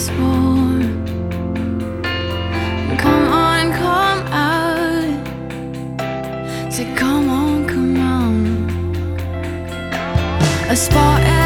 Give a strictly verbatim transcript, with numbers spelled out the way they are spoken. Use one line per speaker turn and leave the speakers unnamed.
was born. Come on, come out. Say, come on, come on. A spot